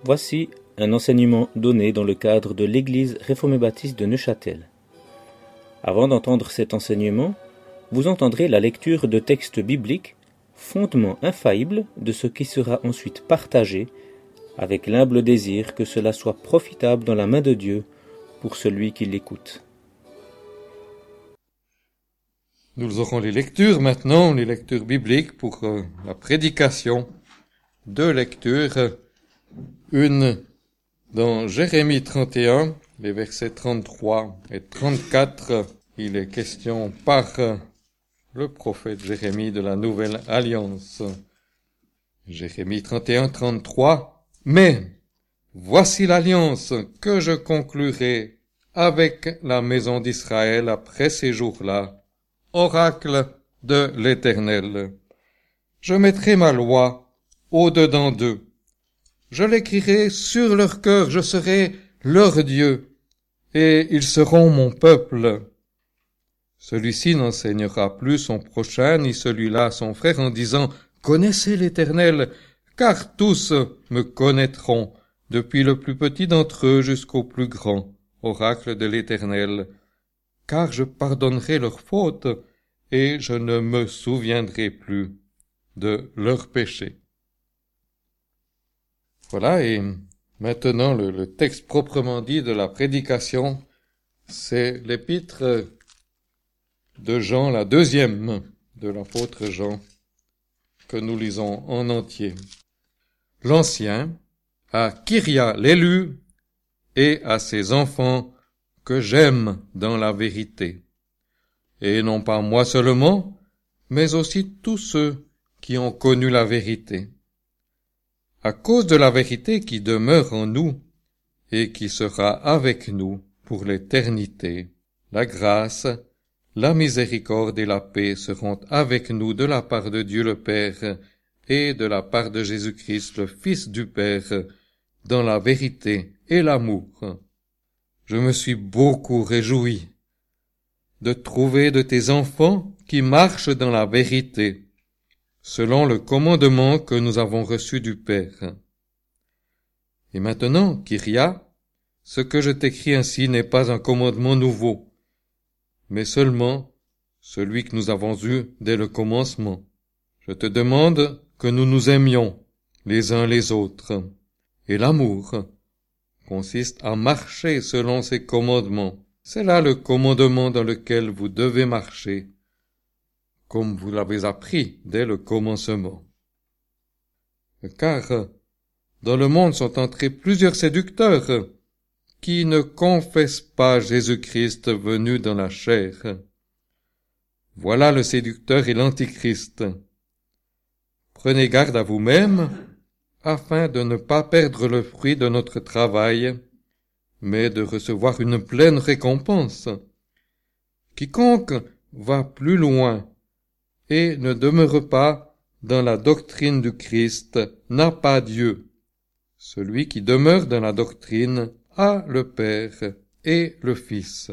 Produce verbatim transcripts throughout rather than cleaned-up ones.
Voici un enseignement donné dans le cadre de l'Église réformée baptiste de Neuchâtel. Avant d'entendre cet enseignement, vous entendrez la lecture de textes bibliques, fondement infaillible de ce qui sera ensuite partagé, avec l'humble désir que cela soit profitable dans la main de Dieu pour celui qui l'écoute. Nous aurons les lectures maintenant, les lectures bibliques pour euh, la prédication. Deux lectures, une dans Jérémie trente et un, les versets trente-trois et trente-quatre. Il est question par euh, le prophète Jérémie de la Nouvelle Alliance. Jérémie trente et un, trente-trois. Mais voici l'alliance que je conclurai avec la maison d'Israël après ces jours-là. Oracle de l'Éternel. Je mettrai ma loi au-dedans d'eux. Je l'écrirai sur leur cœur, je serai leur Dieu, et ils seront mon peuple. Celui-ci n'enseignera plus son prochain, ni celui-là son frère, en disant « Connaissez l'Éternel », car tous me connaîtront, depuis le plus petit d'entre eux jusqu'au plus grand, oracle de l'Éternel. Car je pardonnerai leurs fautes, et je ne me souviendrai plus de leurs péchés. Voilà, et maintenant le, le texte proprement dit de la prédication, c'est l'épître de Jean, la deuxième de l'apôtre Jean, que nous lisons en entier. L'Ancien, à Kyria l'élu, et à ses enfants que j'aime dans la vérité. Et non pas moi seulement, mais aussi tous ceux qui ont connu la vérité. À cause de la vérité qui demeure en nous et qui sera avec nous pour l'éternité, la grâce, la miséricorde et la paix seront avec nous de la part de Dieu le Père et de la part de Jésus-Christ le Fils du Père, dans la vérité et l'amour. Je me suis beaucoup réjoui de trouver de tes enfants qui marchent dans la vérité, selon le commandement que nous avons reçu du Père. Et maintenant, Kyria, ce que je t'écris ainsi n'est pas un commandement nouveau, mais seulement celui que nous avons eu dès le commencement. Je te demande que nous nous aimions les uns les autres. Et l'amour consiste à marcher selon ses commandements. C'est là le commandement dans lequel vous devez marcher, comme vous l'avez appris dès le commencement. Car dans le monde sont entrés plusieurs séducteurs qui ne confessent pas Jésus-Christ venu dans la chair. Voilà le séducteur et l'antichrist. Prenez garde à vous-même, afin de ne pas perdre le fruit de notre travail, mais de recevoir une pleine récompense. Quiconque va plus loin et ne demeure pas dans la doctrine du Christ n'a pas Dieu. Celui qui demeure dans la doctrine a le Père et le Fils.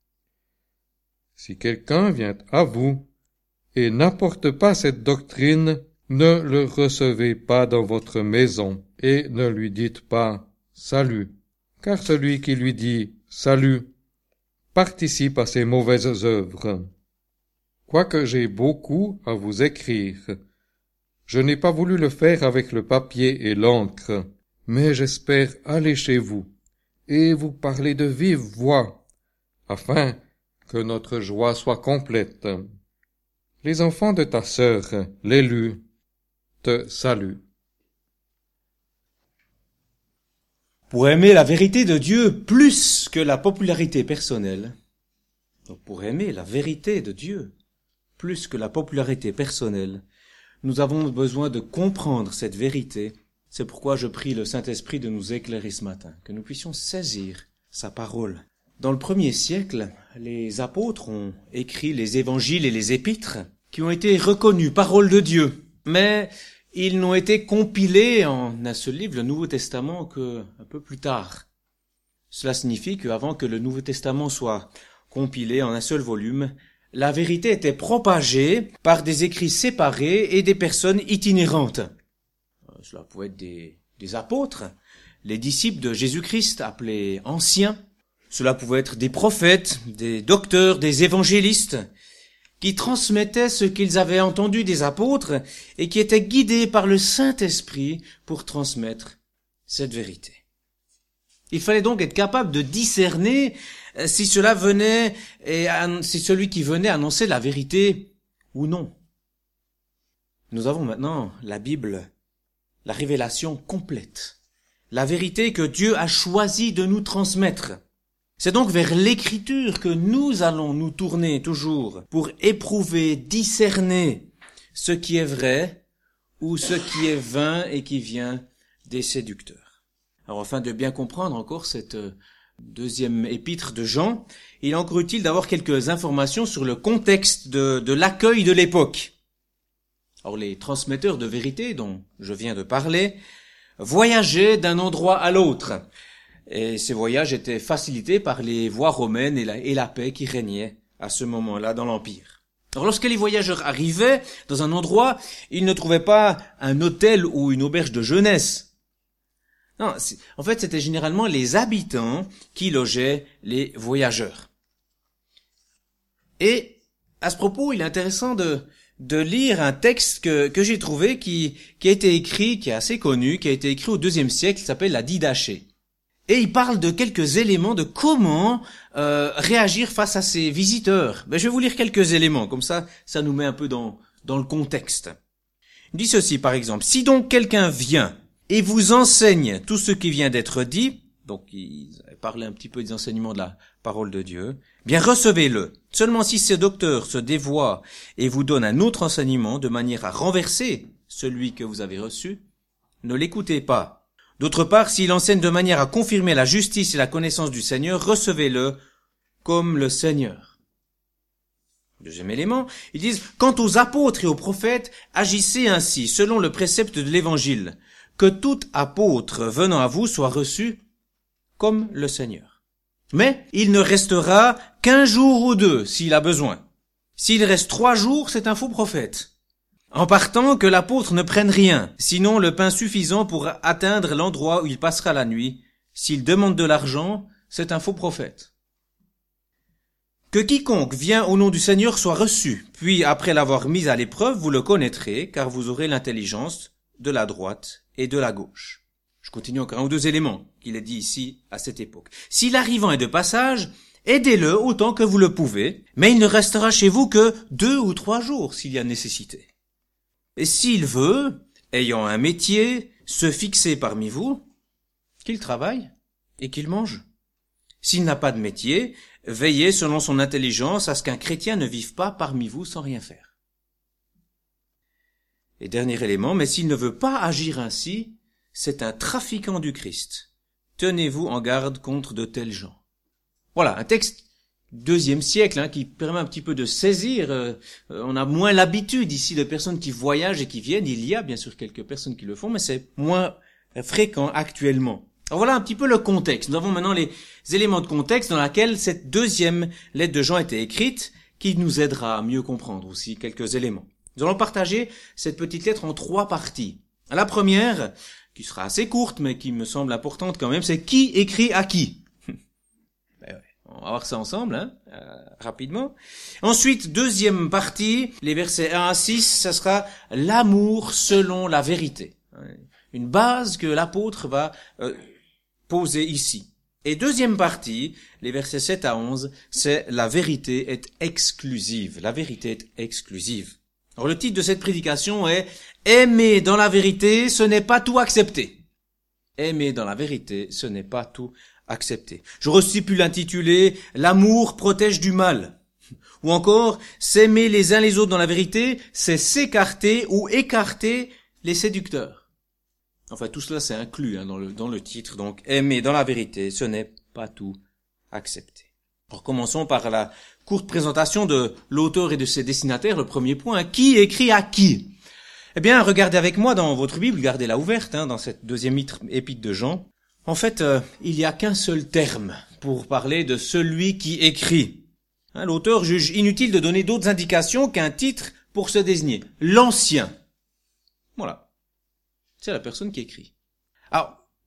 Si quelqu'un vient à vous et n'apporte pas cette doctrine, ne le recevez pas dans votre maison et ne lui dites pas « Salut », car celui qui lui dit « Salut » participe à ses mauvaises œuvres. Quoique j'ai beaucoup à vous écrire, je n'ai pas voulu le faire avec le papier et l'encre, mais j'espère aller chez vous et vous parler de vive voix, afin que notre joie soit complète. Les enfants de ta sœur, l'élu, te saluent. Pour aimer la vérité de Dieu plus que la popularité personnelle, donc pour aimer la vérité de Dieu plus que la popularité personnelle, nous avons besoin de comprendre cette vérité. C'est pourquoi je prie le Saint-Esprit de nous éclairer ce matin, que nous puissions saisir sa parole. Dans le premier siècle, les apôtres ont écrit les évangiles et les épîtres qui ont été reconnus parole de Dieu, mais ils n'ont été compilés en un seul livre, le Nouveau Testament, que un peu plus tard. Cela signifie qu'avant que le Nouveau Testament soit compilé en un seul volume, la vérité était propagée par des écrits séparés et des personnes itinérantes. Cela pouvait être des, des apôtres, les disciples de Jésus-Christ, appelés anciens. Cela pouvait être des prophètes, des docteurs, des évangélistes, qui transmettaient ce qu'ils avaient entendu des apôtres et qui étaient guidés par le Saint-Esprit pour transmettre cette vérité. Il fallait donc être capable de discerner si cela venait et si celui qui venait annonçait la vérité ou non. Nous avons maintenant la Bible, la révélation complète, la vérité que Dieu a choisi de nous transmettre. C'est donc vers l'Écriture que nous allons nous tourner toujours pour éprouver, discerner ce qui est vrai ou ce qui est vain et qui vient des séducteurs. Alors afin de bien comprendre encore cette deuxième épître de Jean, il est encore utile d'avoir quelques informations sur le contexte de, de l'accueil de l'époque. Alors les transmetteurs de vérité dont je viens de parler voyageaient d'un endroit à l'autre. Et ces voyages étaient facilités par les voies romaines et la, et la paix qui régnait à ce moment-là dans l'Empire. Alors lorsque les voyageurs arrivaient dans un endroit, ils ne trouvaient pas un hôtel ou une auberge de jeunesse. Non, en fait, c'était généralement les habitants qui logeaient les voyageurs. Et à ce propos, il est intéressant de, de lire un texte que, que j'ai trouvé qui, qui a été écrit, qui est assez connu, qui a été écrit au deuxième siècle, qui s'appelle la Didaché. Et il parle de quelques éléments de comment euh, réagir face à ces visiteurs. Ben, je vais vous lire quelques éléments, comme ça, ça nous met un peu dans, dans le contexte. Il dit ceci, par exemple. « Si donc quelqu'un vient et vous enseigne tout ce qui vient d'être dit, donc il parlait un petit peu des enseignements de la parole de Dieu, bien recevez-le. Seulement si ce docteur se dévoie et vous donne un autre enseignement de manière à renverser celui que vous avez reçu, ne l'écoutez pas. D'autre part, s'il enseigne de manière à confirmer la justice et la connaissance du Seigneur, recevez-le comme le Seigneur. » Deuxième élément, ils disent « Quant aux apôtres et aux prophètes, agissez ainsi, selon le précepte de l'Évangile, que tout apôtre venant à vous soit reçu comme le Seigneur. Mais il ne restera qu'un jour ou deux s'il a besoin. S'il reste trois jours, c'est un faux prophète. En partant, que l'apôtre ne prenne rien, sinon le pain suffisant pour atteindre l'endroit où il passera la nuit. S'il demande de l'argent, c'est un faux prophète. Que quiconque vient au nom du Seigneur soit reçu, puis après l'avoir mis à l'épreuve, vous le connaîtrez, car vous aurez l'intelligence de la droite et de la gauche. » Je continue encore un ou deux éléments qu'il est dit ici à cette époque. « Si l'arrivant est de passage, aidez-le autant que vous le pouvez, mais il ne restera chez vous que deux ou trois jours s'il y a nécessité. Et s'il veut, ayant un métier, se fixer parmi vous, qu'il travaille et qu'il mange. S'il n'a pas de métier, veillez selon son intelligence à ce qu'un chrétien ne vive pas parmi vous sans rien faire. » Et dernier élément, mais s'il ne veut pas agir ainsi, c'est un trafiquant du Christ. Tenez-vous en garde contre de tels gens. Voilà, un texte deuxième siècle, hein, qui permet un petit peu de saisir. Euh, on a moins l'habitude ici de personnes qui voyagent et qui viennent. Il y a bien sûr quelques personnes qui le font, mais c'est moins fréquent actuellement. Alors voilà un petit peu le contexte. Nous avons maintenant les éléments de contexte dans lesquels cette deuxième lettre de Jean a été écrite, qui nous aidera à mieux comprendre aussi quelques éléments. Nous allons partager cette petite lettre en trois parties. La première, qui sera assez courte, mais qui me semble importante quand même, c'est qui écrit à qui. On va voir ça ensemble, hein, euh, rapidement. Ensuite, deuxième partie, les versets un à six, ça sera l'amour selon la vérité. Une base que l'apôtre va euh, poser ici. Et deuxième partie, les versets sept à onze, c'est la vérité est exclusive. La vérité est exclusive. Alors le titre de cette prédication est « Aimer dans la vérité, ce n'est pas tout accepter ». Aimer dans la vérité, ce n'est pas tout accepter. J'aurais aussi pu l'intituler « L'amour protège du mal ». Ou encore « S'aimer les uns les autres dans la vérité, c'est s'écarter ou écarter les séducteurs ». Enfin, tout cela c'est inclus hein, dans le dans le titre. Donc, aimer dans la vérité, ce n'est pas tout accepter. Alors, commençons par la courte présentation de l'auteur et de ses destinataires. Le premier point, hein, qui écrit à qui? Eh bien, regardez avec moi dans votre Bible, gardez-la ouverte, hein, dans cette deuxième épître de Jean. En fait, euh, il n'y a qu'un seul terme pour parler de celui qui écrit. Hein, l'auteur juge inutile de donner d'autres indications qu'un titre pour se désigner. L'ancien. Voilà. C'est la personne qui écrit. Alors,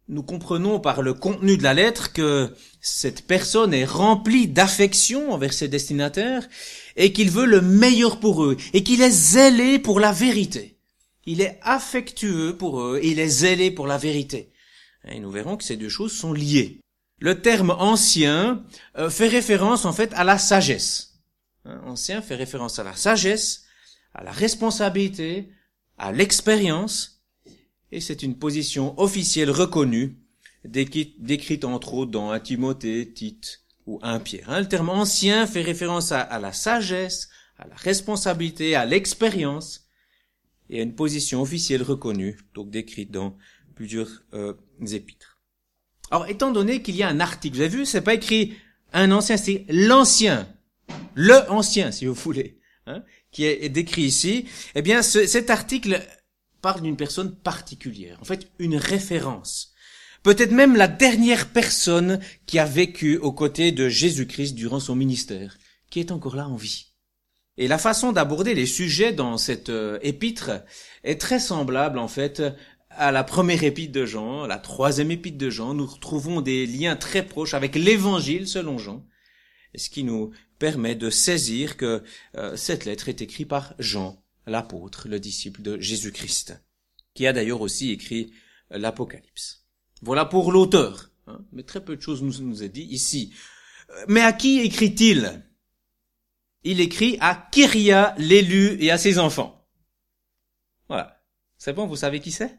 nous comprenons par le contenu de la lettre que cette personne est remplie d'affection envers ses destinataires et qu'il veut le meilleur pour eux et qu'il est zélé pour la vérité. Il est affectueux pour eux et il est zélé pour la vérité. Et nous verrons que ces deux choses sont liées. Le terme ancien euh, fait référence en fait à la sagesse. Hein, ancien fait référence à la sagesse, à la responsabilité, à l'expérience, et c'est une position officielle reconnue, décrite entre autres dans un Timothée, Tite ou un Pierre. Hein, le terme ancien fait référence à, à la sagesse, à la responsabilité, à l'expérience, et à une position officielle reconnue, donc décrite dans plusieurs euh, épîtres. Alors, étant donné qu'il y a un article, vous avez vu, c'est pas écrit un ancien, c'est l'ancien, le ancien, si vous voulez, hein, qui est décrit ici. Eh bien, ce, cet article parle d'une personne particulière, en fait, une référence. Peut-être même la dernière personne qui a vécu aux côtés de Jésus-Christ durant son ministère, qui est encore là en vie. Et la façon d'aborder les sujets dans cette euh, épître est très semblable, en fait, à la première épître de Jean, à la troisième épître de Jean. Nous retrouvons des liens très proches avec l'évangile selon Jean, ce qui nous permet de saisir que euh, cette lettre est écrite par Jean, l'apôtre, le disciple de Jésus-Christ, qui a d'ailleurs aussi écrit euh, l'Apocalypse. Voilà pour l'auteur, hein, mais très peu de choses nous, nous est dit ici. Mais à qui écrit-il? Il écrit à Kyria, l'élu, et à ses enfants. Voilà. C'est bon, vous savez qui c'est?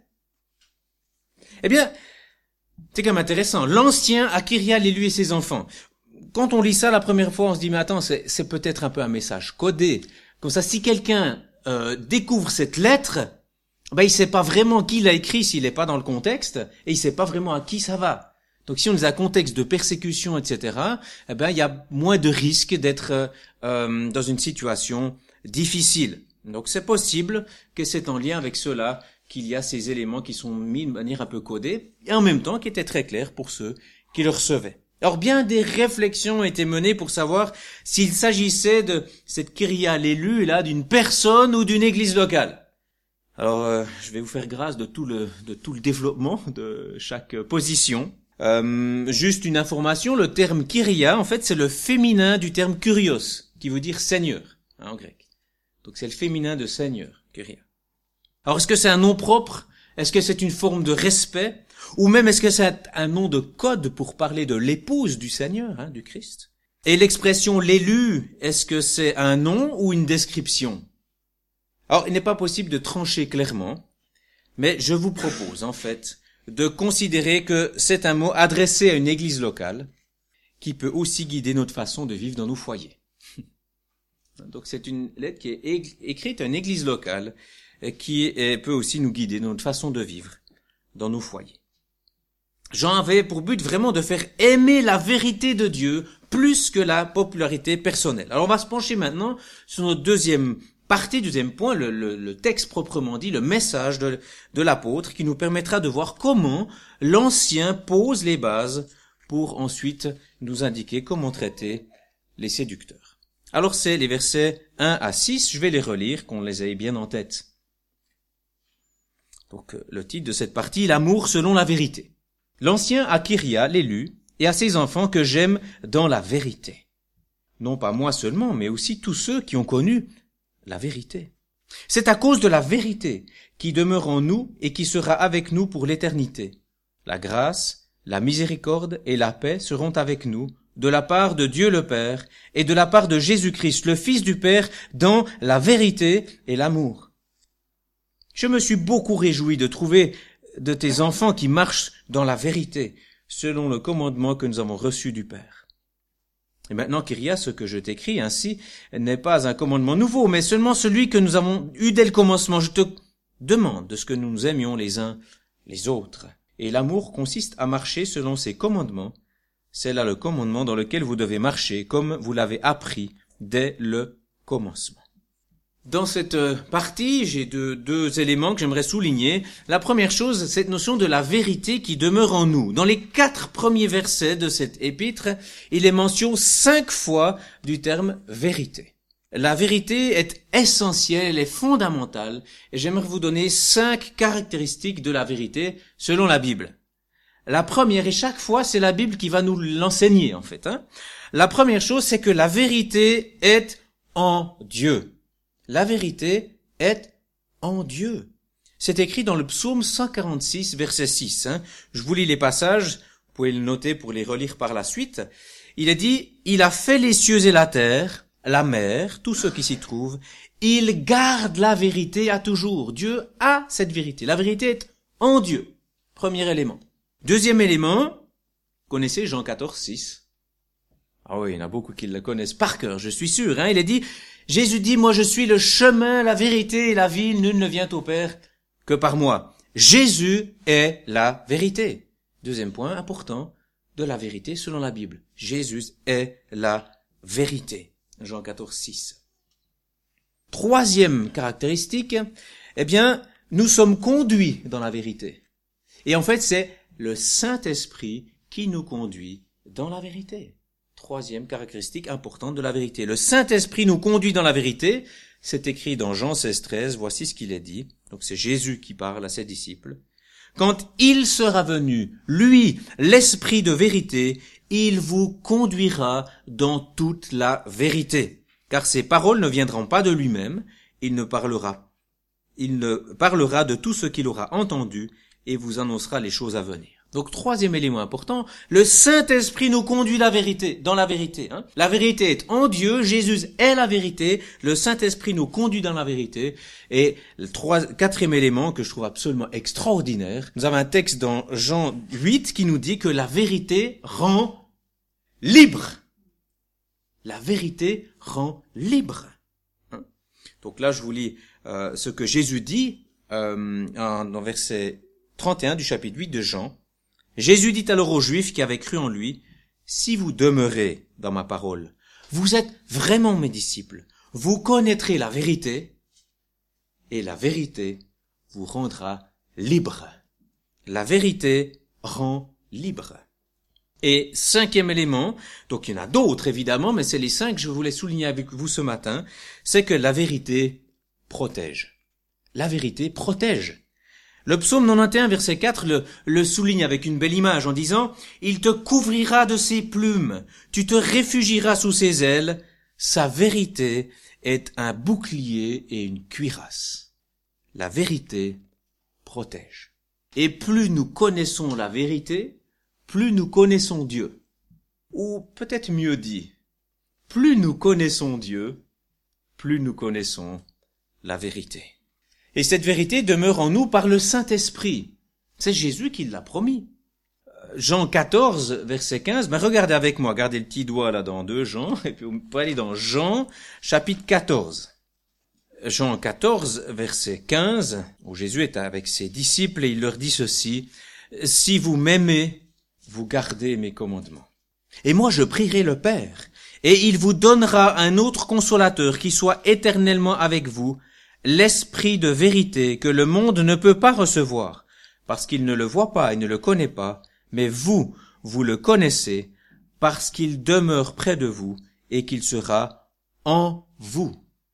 Eh bien, c'est quand même intéressant. L'ancien à Kyria, l'élu et ses enfants. Quand on lit ça la première fois, on se dit, mais attends, c'est, c'est peut-être un peu un message codé. Comme ça, si quelqu'un euh, découvre cette lettre, ben il sait pas vraiment qui l'a écrit s'il n'est pas dans le contexte, et il sait pas vraiment à qui ça va. Donc si on est à contexte de persécution, et cetera, eh ben il y a moins de risques d'être euh, dans une situation difficile. Donc c'est possible que c'est en lien avec cela qu'il y a ces éléments qui sont mis de manière un peu codée, et en même temps qui étaient très clairs pour ceux qui le recevaient. Alors bien des réflexions étaient menées pour savoir s'il s'agissait de cette Kyria, l'élu, là, d'une personne ou d'une église locale. Alors euh, je vais vous faire grâce de tout le de tout le développement de chaque euh, position. Euh, juste une information, le terme Kyria, en fait, c'est le féminin du terme kurios, qui veut dire seigneur, hein, en grec. Donc c'est le féminin de seigneur, Kyria. Alors est-ce que c'est un nom propre? Est-ce que c'est une forme de respect? Ou même est-ce que c'est un nom de code pour parler de l'épouse du Seigneur, hein, du Christ? Et l'expression l'élu, est-ce que c'est un nom ou une description? Alors il n'est pas possible de trancher clairement, mais je vous propose en fait de considérer que c'est un mot adressé à une église locale qui peut aussi guider notre façon de vivre dans nos foyers. Donc c'est une lettre qui est écrite à une église locale qui est, peut aussi nous guider dans notre façon de vivre dans nos foyers. Jean avait pour but vraiment de faire aimer la vérité de Dieu plus que la popularité personnelle. Alors on va se pencher maintenant sur notre deuxième partie, deuxième point, le, le, le texte proprement dit, le message de, de l'apôtre, qui nous permettra de voir comment l'Ancien pose les bases pour ensuite nous indiquer comment traiter les séducteurs. Alors c'est les versets un à six, je vais les relire, qu'on les ait bien en tête. Donc le titre de cette partie, l'amour selon la vérité. L'Ancien à Kyria, l'élu, et à ses enfants que j'aime dans la vérité. Non pas moi seulement, mais aussi tous ceux qui ont connu la vérité. C'est à cause de la vérité qui demeure en nous et qui sera avec nous pour l'éternité. La grâce, la miséricorde et la paix seront avec nous, de la part de Dieu le Père et de la part de Jésus-Christ, le Fils du Père, dans la vérité et l'amour. Je me suis beaucoup réjoui de trouver de tes enfants qui marchent dans la vérité, selon le commandement que nous avons reçu du Père. Et maintenant, Kyria, ce que je t'écris ainsi n'est pas un commandement nouveau, mais seulement celui que nous avons eu dès le commencement. Je te demande de ce que nous nous aimions les uns les autres. Et l'amour consiste à marcher selon ses commandements. C'est là le commandement dans lequel vous devez marcher, comme vous l'avez appris dès le commencement. Dans cette partie, j'ai deux, deux éléments que j'aimerais souligner. La première chose, cette notion de la vérité qui demeure en nous. Dans les quatre premiers versets de cette épître, il est mention cinq fois du terme vérité. La vérité est essentielle, elle est fondamentale, et j'aimerais vous donner cinq caractéristiques de la vérité selon la Bible. La première, et chaque fois, c'est la Bible qui va nous l'enseigner, en fait. Hein. La première chose, c'est que la vérité est en Dieu. La vérité est en Dieu. C'est écrit dans le psaume cent quarante-six, verset six. Hein. Je vous lis les passages, vous pouvez le noter pour les relire par la suite. Il est dit, « Il a fait les cieux et la terre, la mer, tout ce qui s'y trouve. Il garde la vérité à toujours. » Dieu a cette vérité. La vérité est en Dieu. Premier élément. Deuxième élément, connaissez Jean quatorze, six. Ah oui, il y en a beaucoup qui le connaissent par cœur, je suis sûr. Hein. Il est dit, Jésus dit, « Moi je suis le chemin, la vérité et la vie, nul ne vient au Père que par moi. » Jésus est la vérité. Deuxième point important de la vérité selon la Bible. Jésus est la vérité. Jean quatorze, six. Troisième caractéristique, eh bien, nous sommes conduits dans la vérité. Et en fait, c'est le Saint-Esprit qui nous conduit dans la vérité. Troisième caractéristique importante de la vérité. Le Saint-Esprit nous conduit dans la vérité. C'est écrit dans Jean seize, treize. Voici ce qu'il est dit. Donc c'est Jésus qui parle à ses disciples. Quand il sera venu, lui, l'Esprit de vérité, il vous conduira dans toute la vérité. Car ses paroles ne viendront pas de lui-même. Il ne parlera, il ne parlera de tout ce qu'il aura entendu et vous annoncera les choses à venir. Donc, troisième élément important, le Saint-Esprit nous conduit la vérité, dans la vérité. Hein. La vérité est en Dieu, Jésus est la vérité, le Saint-Esprit nous conduit dans la vérité. Et le trois, quatrième élément que je trouve absolument extraordinaire, nous avons un texte dans Jean huit qui nous dit que la vérité rend libre. La vérité rend libre. Hein. Donc là, je vous lis euh, ce que Jésus dit euh, en, dans verset trente et un du chapitre huit de Jean. Jésus dit alors aux Juifs qui avaient cru en lui, « Si vous demeurez dans ma parole, vous êtes vraiment mes disciples. Vous connaîtrez la vérité, et la vérité vous rendra libre. » La vérité rend libre. Et cinquième élément, donc il y en a d'autres évidemment, mais c'est les cinq que je voulais souligner avec vous ce matin, c'est que la vérité protège. La vérité protège. Le psaume quatre-vingt-onze, verset quatre, le, le souligne avec une belle image en disant « Il te couvrira de ses plumes, tu te réfugieras sous ses ailes, sa vérité est un bouclier et une cuirasse. » La vérité protège. Et plus nous connaissons la vérité, plus nous connaissons Dieu. Ou peut-être mieux dit, plus nous connaissons Dieu, plus nous connaissons la vérité. Et cette vérité demeure en nous par le Saint-Esprit. C'est Jésus qui l'a promis. Jean quatorze, verset quinze, ben regardez avec moi, gardez le petit doigt là dans deux Jean, et puis on peut aller dans Jean, chapitre quatorze. Jean quatorze, verset quinze, où Jésus est avec ses disciples et il leur dit ceci, « Si vous m'aimez, vous gardez mes commandements. Et moi je prierai le Père, et il vous donnera un autre consolateur qui soit éternellement avec vous, l'Esprit de vérité que le monde ne peut pas recevoir, parce qu'il ne le voit pas et ne le connaît pas, mais vous, vous le connaissez, parce qu'il demeure près de vous et qu'il sera en vous. »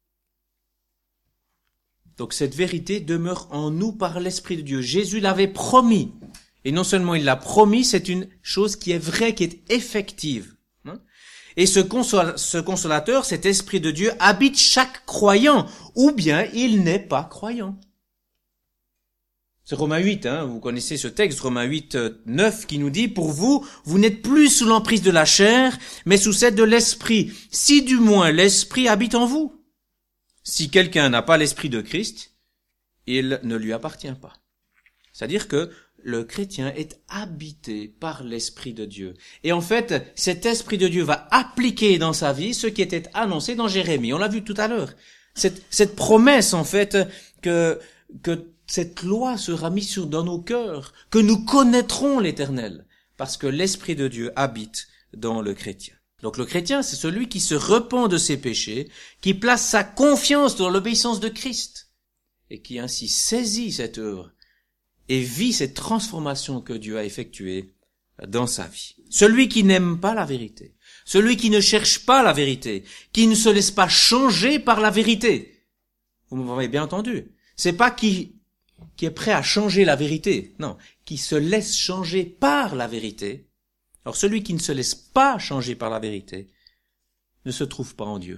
Donc cette vérité demeure en nous par l'Esprit de Dieu. Jésus l'avait promis. Et non seulement il l'a promis, c'est une chose qui est vraie, qui est effective. Et ce, consol- ce consolateur, cet Esprit de Dieu, habite chaque croyant, ou bien il n'est pas croyant. C'est Romains huit, hein, vous connaissez ce texte, Romains huit, neuf, qui nous dit, « Pour vous, vous n'êtes plus sous l'emprise de la chair, mais sous celle de l'Esprit, si du moins l'Esprit habite en vous. Si quelqu'un n'a pas l'Esprit de Christ, il ne lui appartient pas. » C'est-à-dire que le chrétien est habité par l'Esprit de Dieu. Et en fait, cet Esprit de Dieu va appliquer dans sa vie ce qui était annoncé dans Jérémie. On l'a vu tout à l'heure. Cette, cette promesse, en fait, que, que cette loi sera mise sur, dans nos cœurs, que nous connaîtrons l'Éternel, parce que l'Esprit de Dieu habite dans le chrétien. Donc le chrétien, c'est celui qui se repent de ses péchés, qui place sa confiance dans l'obéissance de Christ, et qui ainsi saisit cette œuvre et vit cette transformation que Dieu a effectuée dans sa vie. Celui qui n'aime pas la vérité, celui qui ne cherche pas la vérité, qui ne se laisse pas changer par la vérité. Vous m'avez bien entendu. C'est pas qui qui est prêt à changer la vérité. Non, qui se laisse changer par la vérité. Alors celui qui ne se laisse pas changer par la vérité ne se trouve pas en Dieu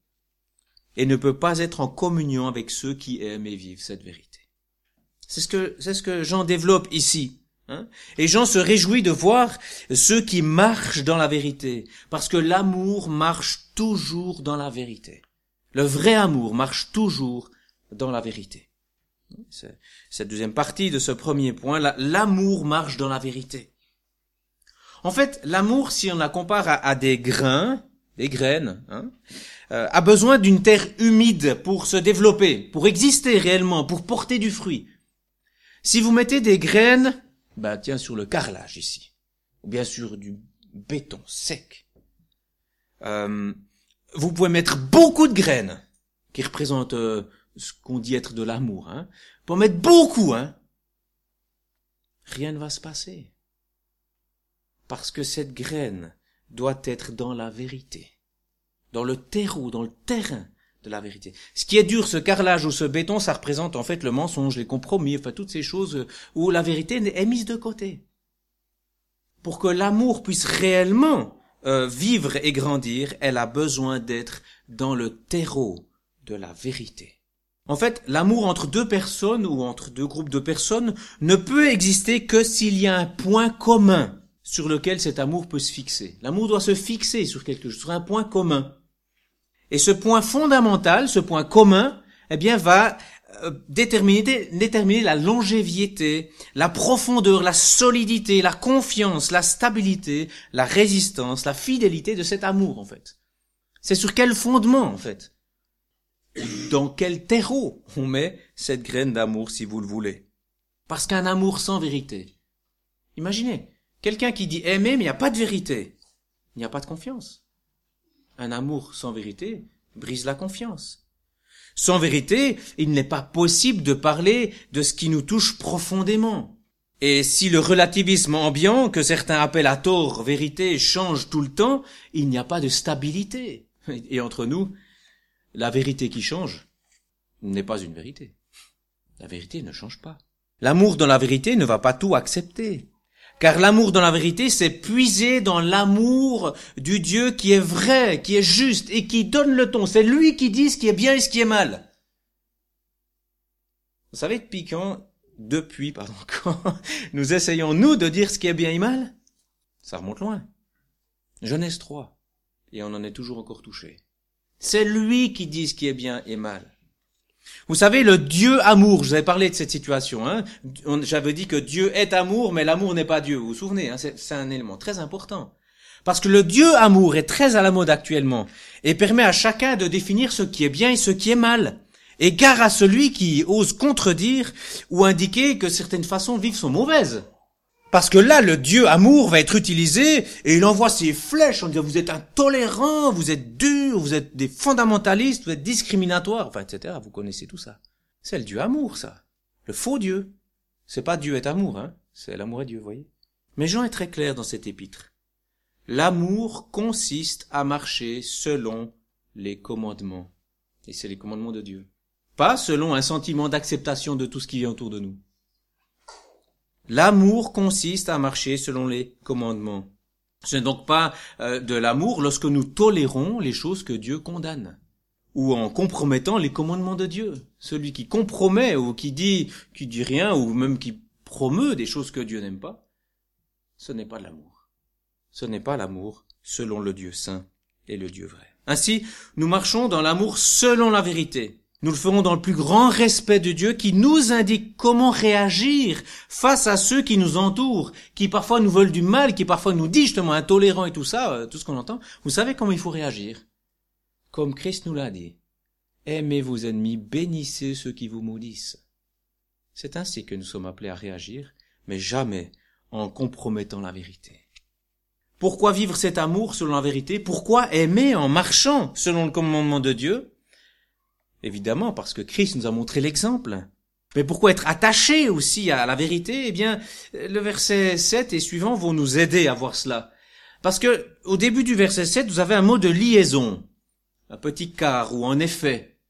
et ne peut pas être en communion avec ceux qui aiment et vivent cette vérité. C'est ce que, c'est ce que Jean développe ici. Hein? Et Jean se réjouit de voir ceux qui marchent dans la vérité, parce que l'amour marche toujours dans la vérité. Le vrai amour marche toujours dans la vérité. C'est cette deuxième partie de ce premier point, là, l'amour marche dans la vérité. En fait, l'amour, si on la compare à, à des grains, des graines, hein, euh, a besoin d'une terre humide pour se développer, pour exister réellement, pour porter du fruit. Si vous mettez des graines, bah tiens, sur le carrelage ici, ou bien sur du béton sec, euh, vous pouvez mettre beaucoup de graines qui représentent euh, ce qu'on dit être de l'amour, hein. Pour mettre beaucoup, hein, rien ne va se passer. Parce que cette graine doit être dans la vérité, dans le terreau, dans le terrain de la vérité. Ce qui est dur, ce carrelage ou ce béton, ça représente en fait le mensonge, les compromis, enfin toutes ces choses où la vérité est mise de côté. Pour que l'amour puisse réellement euh, vivre et grandir, elle a besoin d'être dans le terreau de la vérité. En fait, l'amour entre deux personnes ou entre deux groupes de personnes ne peut exister que s'il y a un point commun sur lequel cet amour peut se fixer. L'amour doit se fixer sur quelque chose, sur un point commun. Et ce point fondamental, ce point commun, eh bien, va euh, déterminer, déterminer la longévité, la profondeur, la solidité, la confiance, la stabilité, la résistance, la fidélité de cet amour, en fait. C'est sur quel fondement, en fait? Dans quel terreau on met cette graine d'amour, si vous le voulez? Parce qu'un amour sans vérité. Imaginez, quelqu'un qui dit aimer, mais il n'y a pas de vérité. Il n'y a pas de confiance. Un amour sans vérité brise la confiance. Sans vérité, il n'est pas possible de parler de ce qui nous touche profondément. Et si le relativisme ambiant, que certains appellent à tort vérité, change tout le temps, il n'y a pas de stabilité. Et entre nous, la vérité qui change n'est pas une vérité. La vérité ne change pas. L'amour dans la vérité ne va pas tout accepter. Car l'amour dans la vérité, c'est puiser dans l'amour du Dieu qui est vrai, qui est juste et qui donne le ton. C'est lui qui dit ce qui est bien et ce qui est mal. Vous savez depuis quand, depuis, pardon, quand nous essayons, nous, de dire ce qui est bien et mal, ça remonte loin. Genèse trois. Et on en est toujours encore touché. C'est lui qui dit ce qui est bien et mal. Vous savez, le Dieu amour, je vous avais parlé de cette situation, hein. J'avais dit que Dieu est amour, mais l'amour n'est pas Dieu. Vous vous souvenez, hein, c'est, c'est un élément très important. Parce que le Dieu amour est très à la mode actuellement et permet à chacun de définir ce qui est bien et ce qui est mal. Et gare à celui qui ose contredire ou indiquer que certaines façons de vivre sont mauvaises. Parce que là, le Dieu amour va être utilisé et il envoie ses flèches en disant vous êtes intolérants, vous êtes durs, vous êtes des fondamentalistes, vous êtes discriminatoires, enfin, et cetera. Vous connaissez tout ça. C'est le Dieu amour, ça. Le faux Dieu. C'est pas Dieu est amour, hein. C'est l'amour est Dieu, vous voyez. Mais Jean est très clair dans cet épître. L'amour consiste à marcher selon les commandements. Et c'est les commandements de Dieu. Pas selon un sentiment d'acceptation de tout ce qui vient autour de nous. L'amour consiste à marcher selon les commandements. Ce n'est donc pas euh, de l'amour lorsque nous tolérons les choses que Dieu condamne, ou en compromettant les commandements de Dieu. Celui qui compromet ou qui dit, qui dit rien, ou même qui promeut des choses que Dieu n'aime pas, ce n'est pas de l'amour. Ce n'est pas l'amour selon le Dieu saint et le Dieu vrai. Ainsi, nous marchons dans l'amour selon la vérité. Nous le ferons dans le plus grand respect de Dieu qui nous indique comment réagir face à ceux qui nous entourent, qui parfois nous veulent du mal, qui parfois nous disent justement intolérants et tout ça, tout ce qu'on entend. Vous savez comment il faut réagir? Comme Christ nous l'a dit. Aimez vos ennemis, bénissez ceux qui vous maudissent. C'est ainsi que nous sommes appelés à réagir, mais jamais en compromettant la vérité. Pourquoi vivre cet amour selon la vérité? Pourquoi aimer en marchant selon le commandement de Dieu? Évidemment, parce que Christ nous a montré l'exemple. Mais pourquoi être attaché aussi à la vérité? Eh bien, le verset sept et suivant vont nous aider à voir cela. Parce que, au début du verset sept, vous avez un mot de liaison. Un petit car ou en effet.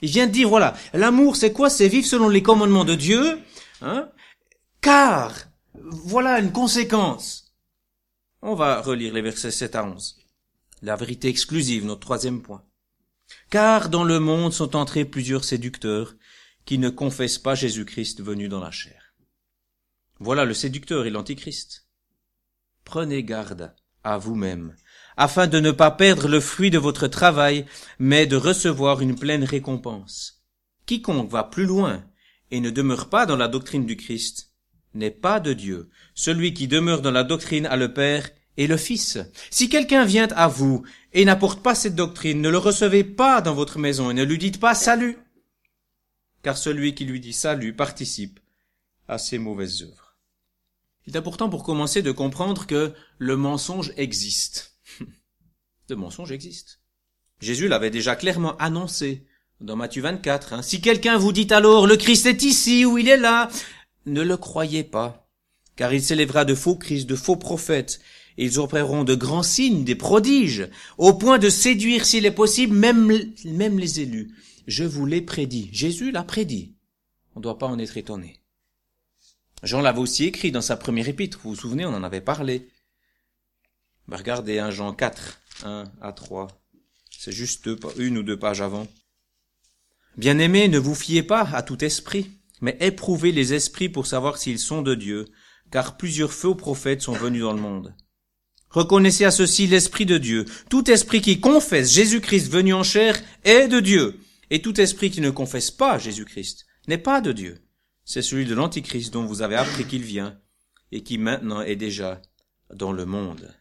Il vient de dire, voilà, l'amour c'est quoi? C'est vivre selon les commandements de Dieu, hein, car, voilà une conséquence. On va relire les versets sept à onze. La vérité exclusive, notre troisième point. Car dans le monde sont entrés plusieurs séducteurs qui ne confessent pas Jésus-Christ venu dans la chair. Voilà le séducteur et l'antichrist. Prenez garde à vous-même, afin de ne pas perdre le fruit de votre travail, mais de recevoir une pleine récompense. Quiconque va plus loin et ne demeure pas dans la doctrine du Christ n'est pas de Dieu. Celui qui demeure dans la doctrine a le Père et le Fils. Si quelqu'un vient à vous et n'apporte pas cette doctrine, ne le recevez pas dans votre maison et ne lui dites pas salut, car celui qui lui dit salut participe à ses mauvaises œuvres. Il est important pour commencer de comprendre que le mensonge existe. Le mensonge existe. Jésus l'avait déjà clairement annoncé dans Matthieu vingt-quatre. Hein. Si quelqu'un vous dit alors le Christ est ici ou il est là, ne le croyez pas, car il s'élèvera de faux Christ, de faux prophètes, et ils opéreront de grands signes, des prodiges, au point de séduire, s'il est possible, même, même les élus. Je vous l'ai prédit. Jésus l'a prédit. On ne doit pas en être étonné. Jean l'avait aussi écrit dans sa première épître. Vous vous souvenez, on en avait parlé. Ben regardez, hein, Jean quatre, un à trois. C'est juste deux, une ou deux pages avant. Bien-aimés, ne vous fiez pas à tout esprit, mais éprouvez les esprits pour savoir s'ils sont de Dieu, car plusieurs faux prophètes sont venus dans le monde. Reconnaissez à ceci l'Esprit de Dieu. Tout esprit qui confesse Jésus-Christ venu en chair est de Dieu, et tout esprit qui ne confesse pas Jésus-Christ n'est pas de Dieu. C'est celui de l'Antichrist dont vous avez appris qu'il vient, et qui maintenant est déjà dans le monde.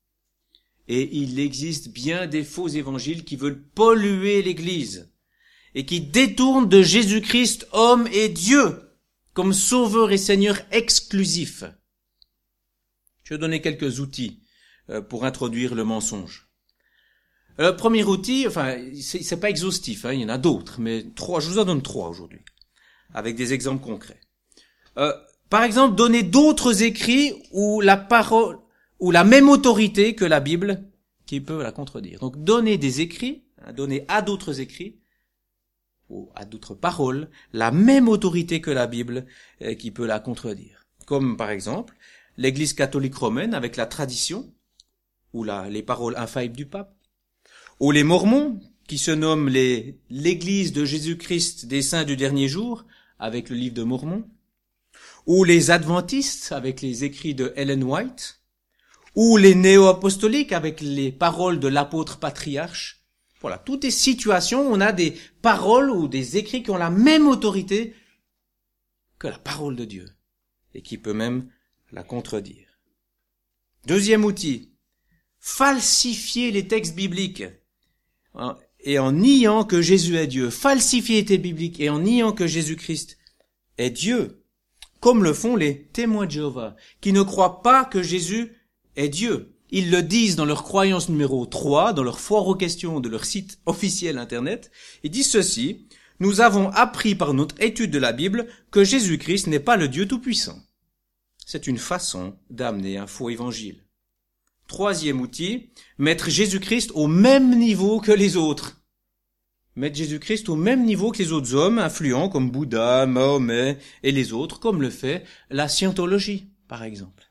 Et il existe bien des faux évangiles qui veulent polluer l'Église, et qui détournent de Jésus-Christ, homme et Dieu, comme sauveur et Seigneur exclusif. Je vais donner quelques outils pour introduire le mensonge. Le premier outil, enfin, c'est, c'est pas exhaustif, hein, il y en a d'autres, mais trois, je vous en donne trois aujourd'hui, avec des exemples concrets. Euh, par exemple, donner d'autres écrits où la parole, ou la même autorité que la Bible, qui peut la contredire. Donc, donner des écrits, hein, donner à d'autres écrits, ou à d'autres paroles, la même autorité que la Bible, euh, qui peut la contredire. Comme, par exemple, l'Église catholique romaine avec la tradition, ou la, les paroles infaillibles du pape, ou les Mormons, qui se nomment les, l'Église de Jésus-Christ des saints du dernier jour, avec le livre de Mormon, ou les Adventistes, avec les écrits de Ellen White, ou les néo-apostoliques, avec les paroles de l'apôtre patriarche. Voilà, toutes les situations où on a des paroles ou des écrits qui ont la même autorité que la parole de Dieu, et qui peut même la contredire. Deuxième outil, falsifier les textes bibliques hein, et en niant que Jésus est Dieu. Falsifier les textes bibliques et en niant que Jésus-Christ est Dieu, comme le font les témoins de Jéhovah, qui ne croient pas que Jésus est Dieu. Ils le disent dans leur croyance numéro trois, dans leur foire aux questions de leur site officiel internet. Ils disent ceci: nous avons appris par notre étude de la Bible que Jésus-Christ n'est pas le Dieu tout-puissant. C'est une façon d'amener un faux évangile. Troisième outil, mettre Jésus-Christ au même niveau que les autres. Mettre Jésus-Christ au même niveau que les autres hommes influents comme Bouddha, Mahomet et les autres, comme le fait la scientologie, par exemple.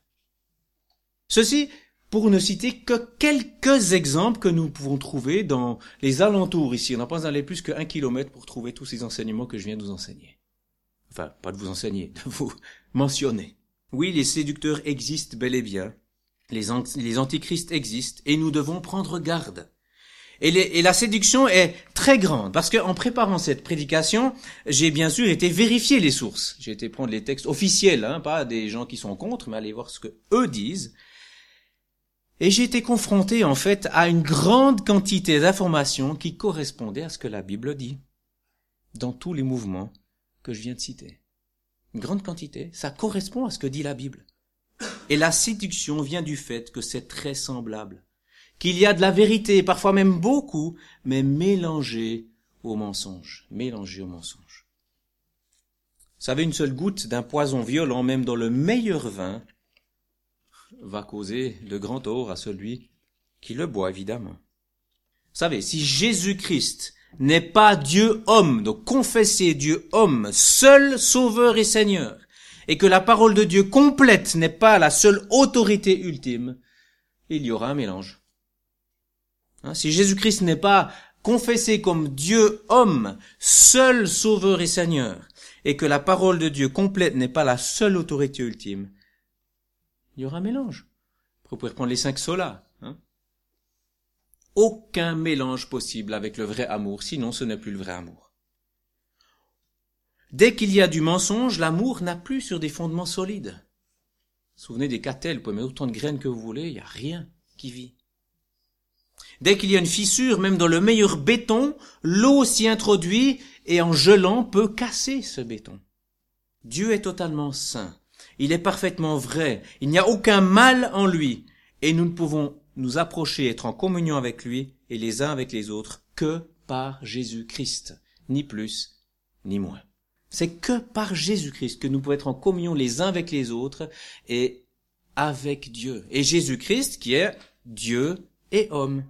Ceci pour ne citer que quelques exemples que nous pouvons trouver dans les alentours ici. On n'a pas allé plus qu'un kilomètre pour trouver tous ces enseignements que je viens de vous enseigner. Enfin, pas de vous enseigner, de vous mentionner. Oui, les séducteurs existent bel et bien. Les, an- les antichrists existent et nous devons prendre garde. Et, les, et la séduction est très grande parce qu'en préparant cette prédication, j'ai bien sûr été vérifier les sources. J'ai été prendre les textes officiels, hein, pas des gens qui sont contre, mais aller voir ce que eux disent. Et j'ai été confronté en fait à une grande quantité d'informations qui correspondaient à ce que la Bible dit dans tous les mouvements que je viens de citer. Une grande quantité, ça correspond à ce que dit la Bible. Et la séduction vient du fait que c'est très semblable, qu'il y a de la vérité, parfois même beaucoup, mais mélangée au mensonge, mélangée au mensonge. Vous savez, une seule goutte d'un poison violent, même dans le meilleur vin, va causer de grand tort à celui qui le boit, évidemment. Vous savez, si Jésus-Christ n'est pas Dieu homme. Donc confesser Dieu homme, seul sauveur et Seigneur, et que la parole de Dieu complète n'est pas la seule autorité ultime, il y aura un mélange. Hein, si Jésus-Christ n'est pas confessé comme Dieu homme, seul sauveur et Seigneur, et que la parole de Dieu complète n'est pas la seule autorité ultime, il y aura un mélange. Vous pouvez prendre les cinq solas. Hein. Aucun mélange possible avec le vrai amour, sinon ce n'est plus le vrai amour. Dès qu'il y a du mensonge, l'amour n'a plus sur des fondements solides. Vous vous souvenez des catelles, vous pouvez mettre autant de graines que vous voulez, il n'y a rien qui vit. Dès qu'il y a une fissure, même dans le meilleur béton, l'eau s'y introduit et en gelant peut casser ce béton. Dieu est totalement saint. Il est parfaitement vrai. Il n'y a aucun mal en lui. Et nous ne pouvons nous approcher, être en communion avec lui et les uns avec les autres que par Jésus-Christ. Ni plus, ni moins. C'est que par Jésus-Christ que nous pouvons être en communion les uns avec les autres et avec Dieu. Et Jésus-Christ qui est Dieu et homme.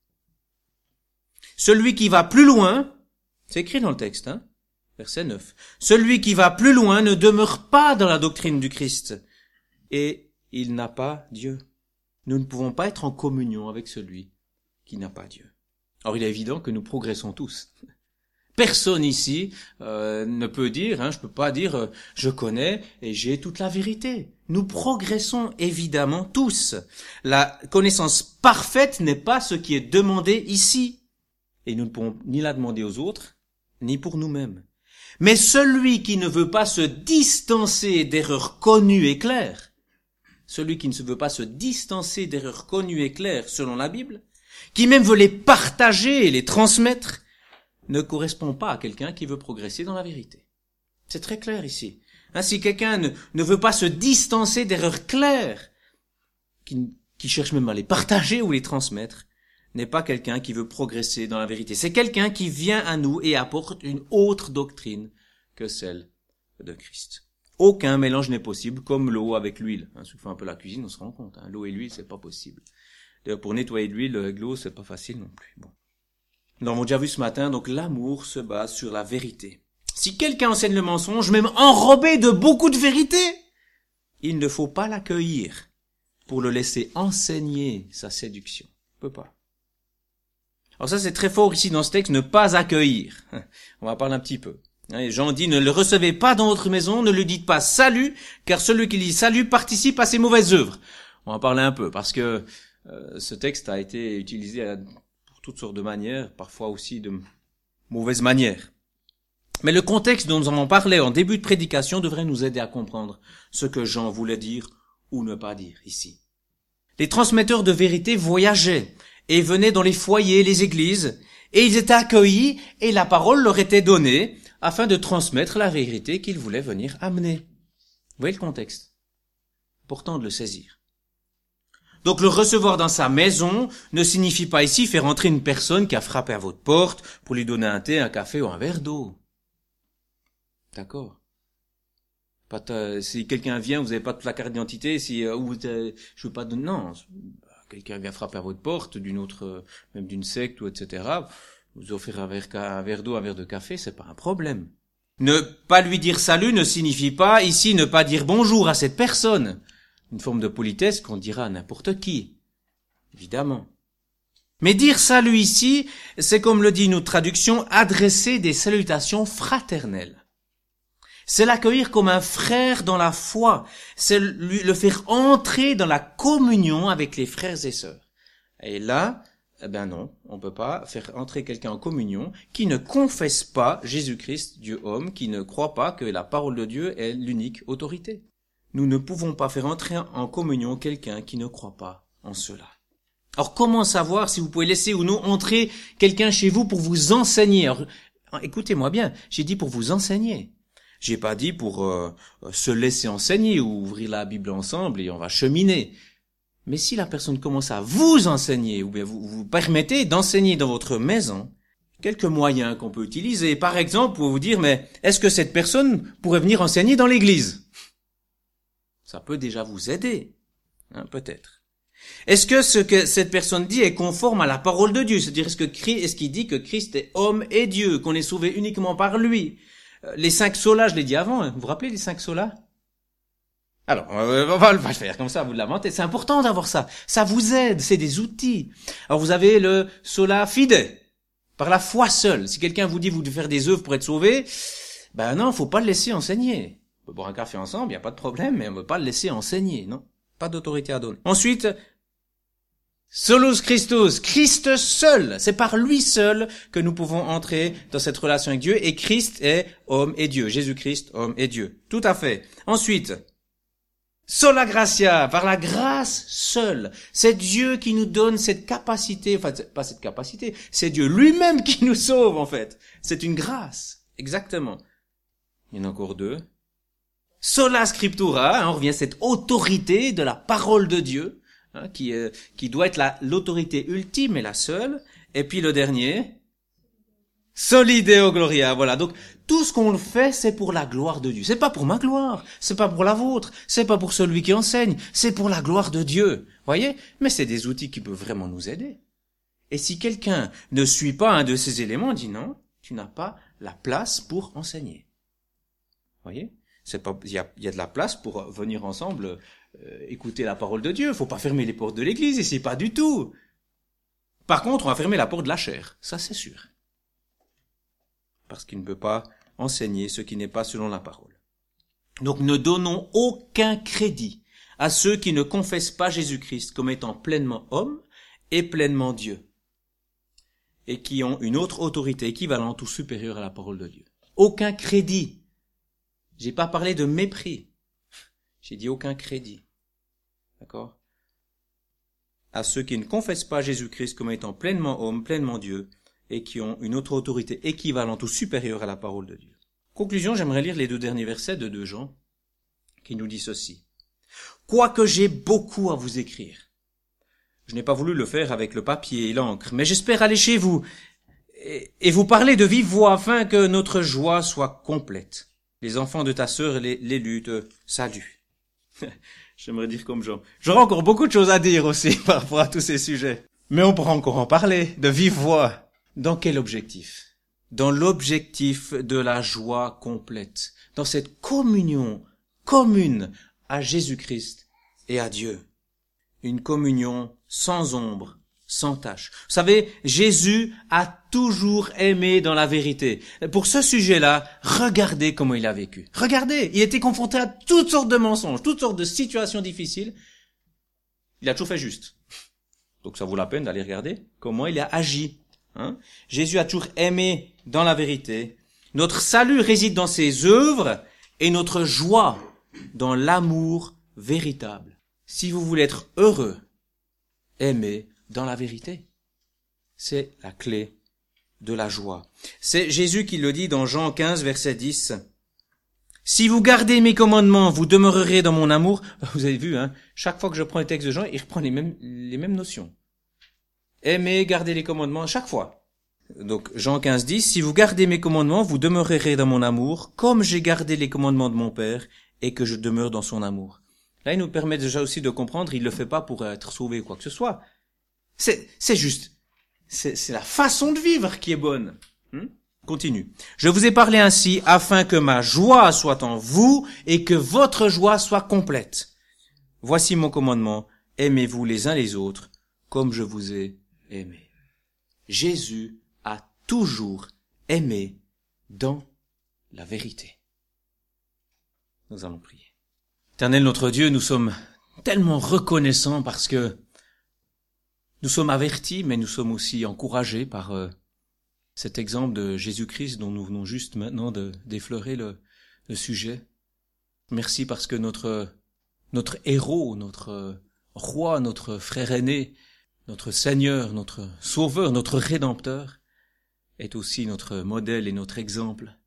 Celui qui va plus loin, c'est écrit dans le texte, hein, verset neuf. Celui qui va plus loin ne demeure pas dans la doctrine du Christ et il n'a pas Dieu. Nous ne pouvons pas être en communion avec celui qui n'a pas Dieu. Or, il est évident que nous progressons tous. Personne ici euh, ne peut dire, hein, je peux pas dire euh, je connais et j'ai toute la vérité. Nous progressons évidemment tous. La connaissance parfaite n'est pas ce qui est demandé ici. Et nous ne pouvons ni la demander aux autres, ni pour nous-mêmes. Mais celui qui ne veut pas se distancer d'erreurs connues et claires, celui qui ne veut pas se distancer d'erreurs connues et claires selon la Bible, qui même veut les partager et les transmettre, ne correspond pas à quelqu'un qui veut progresser dans la vérité. C'est très clair ici. Hein, si quelqu'un ne, ne veut pas se distancer d'erreurs claires, qui, qui cherche même à les partager ou les transmettre, n'est pas quelqu'un qui veut progresser dans la vérité. C'est quelqu'un qui vient à nous et apporte une autre doctrine que celle de Christ. Aucun mélange n'est possible, comme l'eau avec l'huile. Hein, si on fait un peu la cuisine, on se rend compte. Hein, l'eau et l'huile, c'est pas possible. D'ailleurs, pour nettoyer de l'huile avec l'eau, c'est pas facile non plus. Bon. Nous l'avons déjà vu ce matin, donc l'amour se base sur la vérité. Si quelqu'un enseigne le mensonge, même enrobé de beaucoup de vérité, il ne faut pas l'accueillir pour le laisser enseigner sa séduction. On peut pas. Alors ça, c'est très fort ici dans ce texte, ne pas accueillir. On va parler un petit peu. Jean dit, ne le recevez pas dans votre maison, ne lui dites pas salut, car celui qui dit salut participe à ses mauvaises œuvres. On va en parler un peu, parce que euh, ce texte a été utilisé à, pour toutes sortes de manières, parfois aussi de mauvaises manières. Mais le contexte dont nous avons parlé en début de prédication devrait nous aider à comprendre ce que Jean voulait dire ou ne pas dire ici. Les transmetteurs de vérité voyageaient et venaient dans les foyers, les églises, et ils étaient accueillis et la parole leur était donnée afin de transmettre la vérité qu'ils voulaient venir amener. Vous voyez le contexte? Important de le saisir. Donc le recevoir dans sa maison ne signifie pas ici faire entrer une personne qui a frappé à votre porte pour lui donner un thé, un café ou un verre d'eau. D'accord. Pas ta, si quelqu'un vient, vous n'avez pas toute la carte d'identité, si euh, ou je veux pas de non, quelqu'un vient frapper à votre porte d'une autre, même d'une secte ou et cetera. Vous offrir un verre, un verre d'eau, un verre de café, c'est pas un problème. Ne pas lui dire salut ne signifie pas ici ne pas dire bonjour à cette personne. Une forme de politesse qu'on dira à n'importe qui, évidemment. Mais dire salut ici, c'est comme le dit notre traduction, adresser des salutations fraternelles. C'est l'accueillir comme un frère dans la foi. C'est lui, le faire entrer dans la communion avec les frères et sœurs. Et là, eh ben non, on peut pas faire entrer quelqu'un en communion qui ne confesse pas Jésus-Christ, Dieu homme, qui ne croit pas que la parole de Dieu est l'unique autorité. Nous ne pouvons pas faire entrer en communion quelqu'un qui ne croit pas en cela. Alors comment savoir si vous pouvez laisser ou non entrer quelqu'un chez vous pour vous enseigner? Alors, écoutez-moi bien, j'ai dit pour vous enseigner. J'ai pas dit pour euh, se laisser enseigner ou ouvrir la Bible ensemble et on va cheminer. Mais si la personne commence à vous enseigner ou bien vous vous permettez d'enseigner dans votre maison, quelques moyens qu'on peut utiliser. Par exemple, pour vous dire, mais est-ce que cette personne pourrait venir enseigner dans l'église? Ça peut déjà vous aider, hein, peut-être. Est-ce que ce que cette personne dit est conforme à la parole de Dieu? C'est-à-dire, est-ce que Christ, est-ce qu'il dit que Christ est homme et Dieu, qu'on est sauvé uniquement par lui? Les cinq solas, je l'ai dit avant, hein. Vous vous rappelez les cinq solas? Alors, euh, on va le faire comme ça, vous l'inventez. C'est important d'avoir ça. Ça vous aide, c'est des outils. Alors, vous avez le sola fide, par la foi seule. Si quelqu'un vous dit vous devez faire des œuvres pour être sauvé, ben non, faut pas le laisser enseigner. On peut boire un café ensemble, il n'y a pas de problème, mais on ne peut pas le laisser enseigner, non? Pas d'autorité à donner. Ensuite, solus Christus, Christ seul. C'est par lui seul que nous pouvons entrer dans cette relation avec Dieu. Et Christ est homme et Dieu. Jésus-Christ, homme et Dieu. Tout à fait. Ensuite, sola gratia, par la grâce seule. C'est Dieu qui nous donne cette capacité, enfin, pas cette capacité, c'est Dieu lui-même qui nous sauve, en fait. C'est une grâce. Exactement. Il y en a encore deux. Sola scriptura, hein, on revient à cette autorité de la parole de Dieu, hein, qui, euh, qui doit être la, l'autorité ultime et la seule. Et puis le dernier, soli Deo gloria. Voilà. Donc, tout ce qu'on fait, c'est pour la gloire de Dieu. C'est pas pour ma gloire. C'est pas pour la vôtre. C'est pas pour celui qui enseigne. C'est pour la gloire de Dieu. Voyez? Mais c'est des outils qui peuvent vraiment nous aider. Et si quelqu'un ne suit pas un de ces éléments, dit non, tu n'as pas la place pour enseigner. Voyez? C'est pas, il y a, il y a de la place pour venir ensemble euh, écouter la parole de Dieu. Faut pas fermer les portes de l'église ici, pas du tout. Par contre, on va fermer la porte de la chair. Ça, c'est sûr. Parce qu'il ne peut pas enseigner ce qui n'est pas selon la parole. Donc, ne donnons aucun crédit à ceux qui ne confessent pas Jésus-Christ comme étant pleinement homme et pleinement Dieu, et qui ont une autre autorité équivalente ou supérieure à la parole de Dieu. Aucun crédit. J'ai pas parlé de mépris. J'ai dit aucun crédit. D'accord? À ceux qui ne confessent pas Jésus-Christ comme étant pleinement homme, pleinement Dieu, et qui ont une autre autorité équivalente ou supérieure à la parole de Dieu. Conclusion, j'aimerais lire les deux derniers versets de deux Jean, qui nous dit ceci. Quoique j'ai beaucoup à vous écrire, je n'ai pas voulu le faire avec le papier et l'encre, mais j'espère aller chez vous et, et vous parler de vive voix afin que notre joie soit complète. Les enfants de ta sœur, les, l'élu, te saluent. J'aimerais dire comme Jean. J'aurais encore beaucoup de choses à dire aussi par rapport à tous ces sujets. Mais on pourra encore en parler, de vive voix. Dans quel objectif? Dans l'objectif de la joie complète. Dans cette communion commune à Jésus-Christ et à Dieu. Une communion sans ombre, sans tache. Vous savez, Jésus a toujours aimé dans la vérité. Pour ce sujet-là, regardez comment il a vécu. Regardez, il était confronté à toutes sortes de mensonges, toutes sortes de situations difficiles. Il a toujours fait juste. Donc ça vaut la peine d'aller regarder comment il a agi. Hein? Jésus a toujours aimé dans la vérité. Notre salut réside dans ses œuvres et notre joie dans l'amour véritable. Si vous voulez être heureux, aimez dans la vérité. C'est la clé de la joie. C'est Jésus qui le dit dans Jean quinze, verset dix. Si vous gardez mes commandements, vous demeurerez dans mon amour. Vous avez vu, hein, chaque fois que je prends les textes de Jean, il reprend les mêmes, les mêmes notions. Aimer, garder les commandements, chaque fois. Donc, Jean quinze, dix. Si vous gardez mes commandements, vous demeurerez dans mon amour, comme j'ai gardé les commandements de mon Père, et que je demeure dans son amour. Là, il nous permet déjà aussi de comprendre, il le fait pas pour être sauvé ou quoi que ce soit. C'est, c'est juste, c'est, c'est la façon de vivre qui est bonne. Hmm? Continue. Je vous ai parlé ainsi afin que ma joie soit en vous et que votre joie soit complète. Voici mon commandement, aimez-vous les uns les autres comme je vous ai aimé. Jésus a toujours aimé dans la vérité. Nous allons prier. Éternel notre Dieu, nous sommes tellement reconnaissants parce que nous sommes avertis, mais nous sommes aussi encouragés par euh, cet exemple de Jésus-Christ dont nous venons juste maintenant de, d'effleurer le, le sujet. Merci parce que notre, notre héros, notre euh, roi, notre frère aîné, notre Seigneur, notre Sauveur, notre Rédempteur est aussi notre modèle et notre exemple.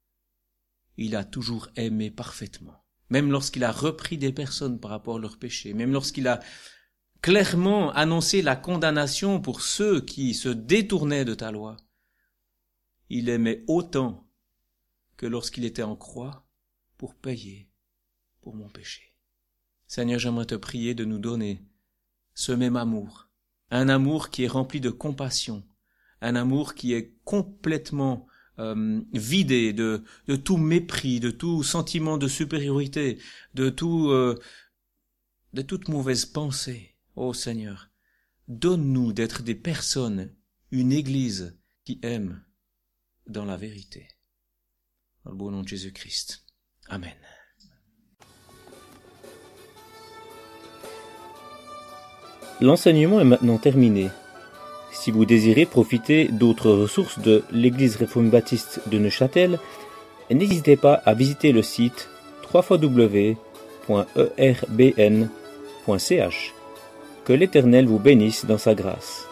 Il a toujours aimé parfaitement. Même lorsqu'il a repris des personnes par rapport à leurs péchés, même lorsqu'il a clairement annoncé la condamnation pour ceux qui se détournaient de ta loi, il aimait autant que lorsqu'il était en croix pour payer pour mon péché. Seigneur, j'aimerais te prier de nous donner ce même amour, un amour qui est rempli de compassion, un amour qui est complètement euh, vidé de, de tout mépris, de tout sentiment de supériorité, de tout, euh, de toute mauvaise pensée. Ô Seigneur, donne-nous d'être des personnes, une Église qui aime dans la vérité. Dans le beau nom de Jésus-Christ. Amen. L'enseignement est maintenant terminé. Si vous désirez profiter d'autres ressources de l'Église réformée baptiste de Neuchâtel, n'hésitez pas à visiter le site w w w point e r b n point c h. Que l'Éternel vous bénisse dans sa grâce.